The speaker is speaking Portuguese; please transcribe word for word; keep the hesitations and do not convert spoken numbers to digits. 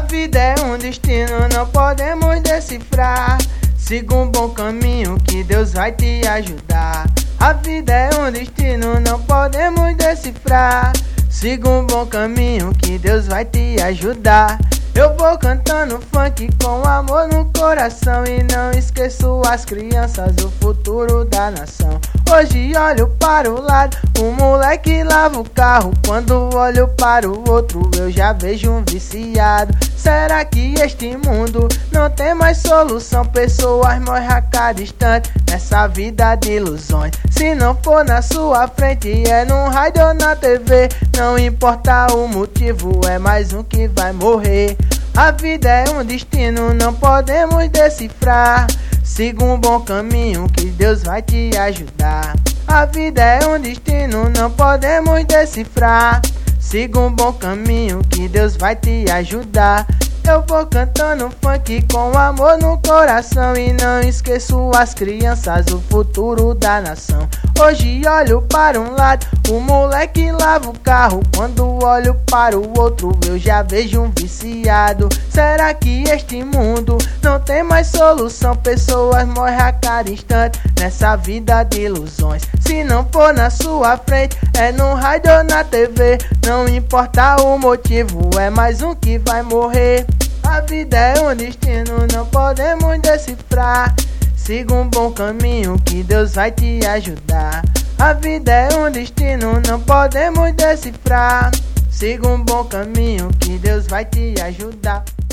vida é um destino, não podemos decifrar. Siga um bom caminho que Deus vai te ajudar. A vida é um destino, não podemos decifrar. Siga um bom caminho que Deus vai te ajudar. Eu vou cantando funk com amor no coração e não esqueço as crianças, o futuro da nação. Hoje olho para o lado, um moleque lava o carro. Quando olho para o outro, eu já vejo um viciado. Será que este mundo não tem mais solução? Pessoas morrem a cada instante nessa vida de ilusões. Se não for na sua frente, é num rádio ou na T V. Não importa o motivo, é mais um que vai morrer. A vida é um destino, não podemos decifrar. Siga um bom caminho que Deus vai te ajudar. A vida é um destino, não podemos decifrar. Siga um bom caminho que Deus vai te ajudar. Eu vou cantando funk com amor no coração e não esqueço as crianças, o futuro da nação. Hoje olho para um lado, o moleque lava o carro. Quando olho para o outro, eu já vejo um viciado. Será que este mundo não tem mais solução? Pessoas morrem a cada instante nessa vida de ilusões. Se não for na sua frente, é no rádio ou na T V. Não importa o motivo, é mais um que vai morrer. A vida é um destino, não podemos decifrar. Siga um bom caminho que Deus vai te ajudar. A vida é um destino, não podemos decifrar. Siga um bom caminho que Deus vai te ajudar.